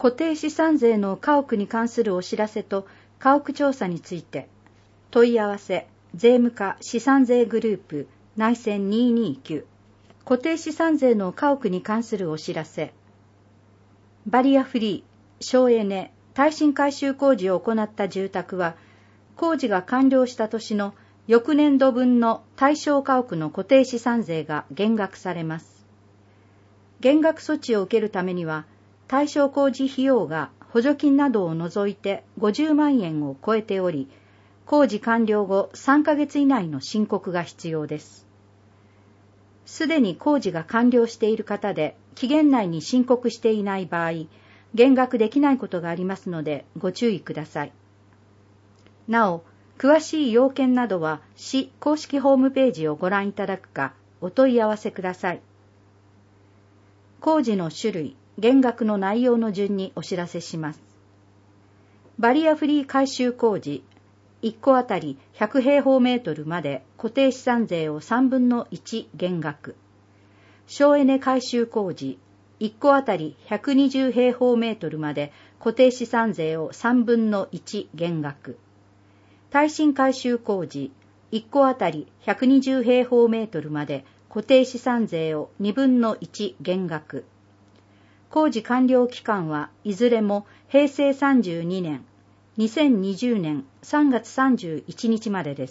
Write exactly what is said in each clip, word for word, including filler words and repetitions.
固定資産税の家屋に関するお知らせと家屋調査について、問い合わせ、税務課資産税グループ、内線にひゃくにじゅうきゅう。固定資産税の家屋に関するお知らせ。バリアフリー、省エネ、耐震改修工事を行った住宅は、工事が完了した年の翌年度分の対象家屋の固定資産税が減額されます。減額措置を受けるためには、対象工事費用が補助金などを除いてごじゅうまんえんを超えており、工事完了後さんかげつ以内の申告が必要です。すでに工事が完了している方で期限内に申告していない場合、減額できないことがありますのでご注意ください。なお、詳しい要件などは市公式ホームページをご覧いただくかお問い合わせください。工事の種類、減額の内容の順にお知らせします。バリアフリー改修工事、いっこあたりひゃくへいほうメートルまで固定資産税をさんぶんのいち減額。省エネ改修工事、いっこあたりひゃくにじゅうへいほうメートルまで固定資産税をさんぶんのいち減額。耐震改修工事、いっこあたりひゃくにじゅうへいほうメートルまで固定資産税をにぶんのいち減額。工事完了期間はいずれもへいせいさんじゅうにねん、にせんにじゅうねんさんがつさんじゅういちにちまでです。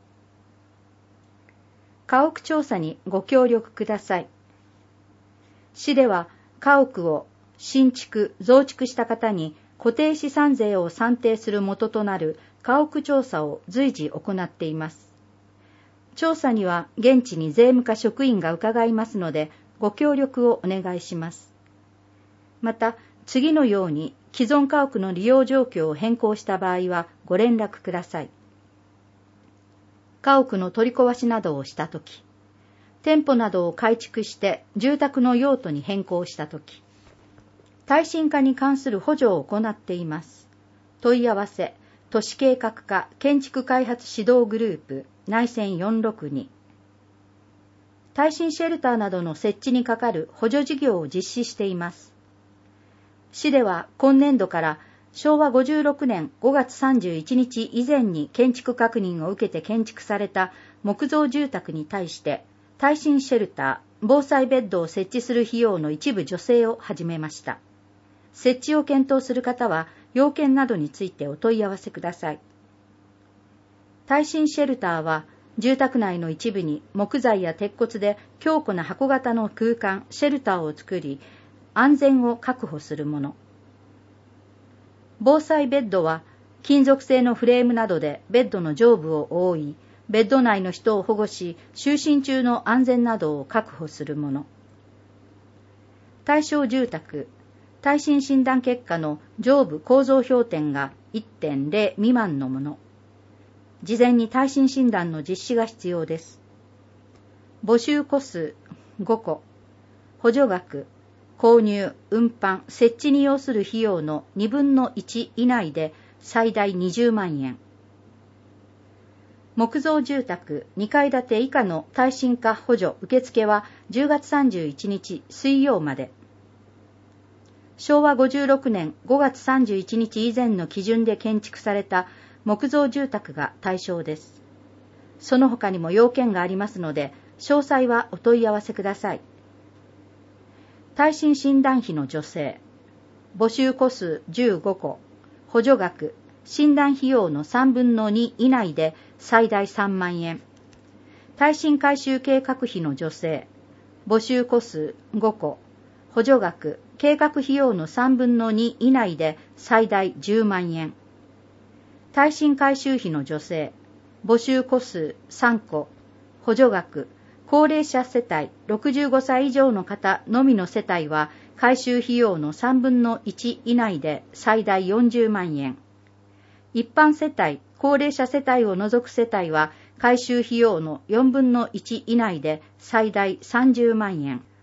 家屋調査にご協力ください。市では家屋を新築・増築した方に固定資産税を算定する元となる家屋調査を随時行っています。調査には現地に税務課職員が伺いますのでご協力をお願いします。また、次のように既存家屋の利用状況を変更した場合はご連絡ください。家屋の取り壊しなどをしたとき、店舗などを改築して住宅の用途に変更したとき、耐震化に関する補助を行っています。問い合わせ、都市計画課建築開発指導グループ、内線よんろくに。耐震シェルターなどの設置にかかる補助事業を実施しています。市では今年度からしょうわごじゅうろくねんごがつさんじゅういちにち以前に建築確認を受けて建築された木造住宅に対して耐震シェルター、防災ベッドを設置する費用の一部助成を始めました。設置を検討する方は要件などについてお問い合わせください。耐震シェルターは住宅内の一部に木材や鉄骨で強固な箱型の空間、シェルターを作り、安全を確保するもの。防災ベッドは金属製のフレームなどでベッドの上部を覆い、ベッド内の人を保護し、就寝中の安全などを確保するもの。対象住宅、耐震診断結果の上部構造評点が いってんゼロ 未満のもの。事前に耐震診断の実施が必要です。募集戸数ごこ、補助額、購入、運搬、設置に要する費用のにぶんのいち以内で最大にじゅうまんえん。木造住宅にかいだて以下の耐震化補助受付はじゅうがつさんじゅういちにち水曜まで。しょうわごじゅうろくねんごがつさんじゅういちにち以前の基準で建築された木造住宅が対象です。その他にも要件がありますので、詳細はお問い合わせください。耐震診断費の助成、募集戸数じゅうごこ、補助額、診断費用のさんぶんのに以内で最大さんまんえん。耐震改修計画費の助成、募集戸数ごこ、補助額、計画費用のさんぶんのに以内で最大じゅうまんえん。耐震改修費の助成、募集戸数さんこ、補助額、高齢者世帯ろくじゅうごさい以上の方のみの世帯は改修費用のさんぶんのいち以内で最大よんじゅうまんえん。一般世帯、高齢者世帯を除く世帯は改修費用のよんぶんのいち以内で最大さんじゅうまんえん。